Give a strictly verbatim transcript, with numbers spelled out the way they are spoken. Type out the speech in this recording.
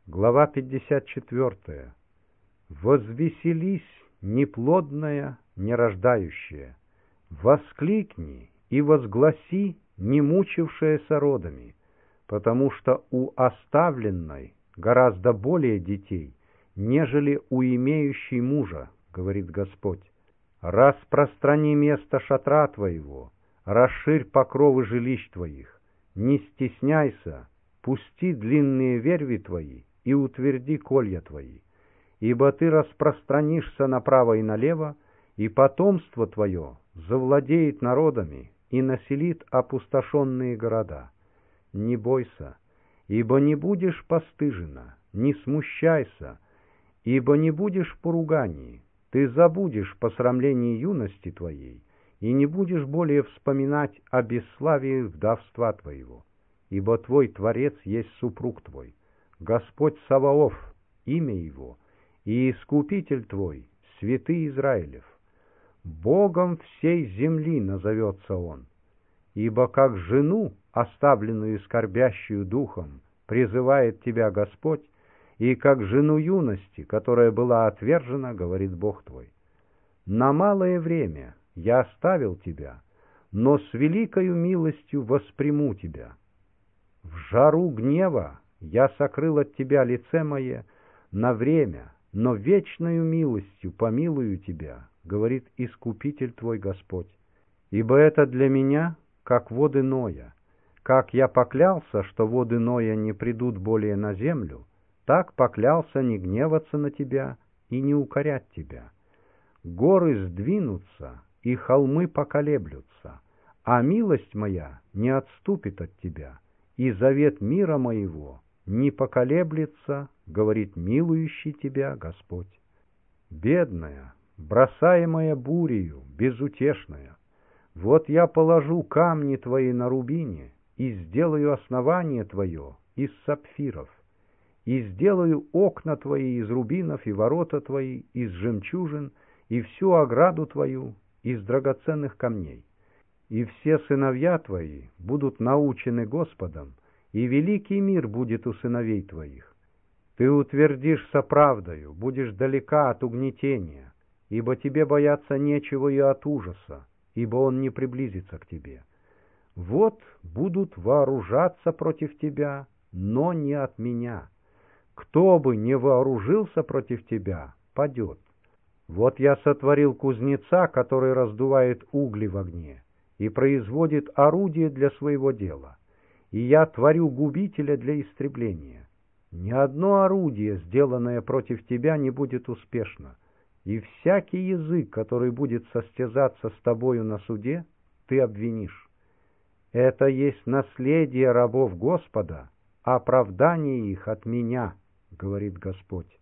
Глава пятьдесят четвёртая. «Возвеселись, неплодная, нерождающая, воскликни и возгласи, не мучившаяся родами, потому что у оставленной гораздо более детей, нежели у имеющей мужа, говорит Господь. Распространи место шатра твоего, расширь покровы жилищ твоих, не стесняйся, пусти длинные верви твои и утверди колья твои, ибо ты распространишься направо и налево, и потомство твое завладеет народами и населит опустошенные города. Не бойся, ибо не будешь постыжена, не смущайся, ибо не будешь в поругании, ты забудешь посрамление юности твоей и не будешь более вспоминать о бесславии вдовства твоего, ибо твой Творец есть супруг твой, Господь Саваоф, имя его, и Искупитель твой, святый Израилев. Богом всей земли назовется он, ибо как жену, оставленную скорбящую духом, призывает тебя Господь, и как жену юности, которая была отвержена, говорит Бог твой. На малое время я оставил тебя, но с великою милостью восприму тебя. В жару гнева я сокрыл от тебя лице мое на время, но вечною милостью помилую тебя, говорит Искупитель твой Господь. Ибо это для меня, как воды Ноя. Как я поклялся, что воды Ноя не придут более на землю, так поклялся не гневаться на тебя и не укорять тебя. Горы сдвинутся, и холмы поколеблются, а милость моя не отступит от тебя, и завет мира моего не поколеблется, говорит милующий тебя Господь. Бедная, бросаемая бурею, безутешная, вот я положу камни твои на рубине и сделаю основание твое из сапфиров, и сделаю окна твои из рубинов и ворота твои из жемчужин, и всю ограду твою из драгоценных камней. И все сыновья твои будут научены Господом, и великий мир будет у сыновей твоих. Ты утвердишься правдою, будешь далека от угнетения, ибо тебе бояться нечего и от ужаса, ибо он не приблизится к тебе. Вот будут вооружаться против тебя, но не от меня. Кто бы не вооружился против тебя, падет. Вот я сотворил кузнеца, который раздувает угли в огне и производит орудие для своего дела, и я творю губителя для истребления. Ни одно орудие, сделанное против тебя, не будет успешно, и всякий язык, который будет состязаться с тобою на суде, ты обвинишь. Это есть наследие рабов Господа, оправдание их от меня, говорит Господь.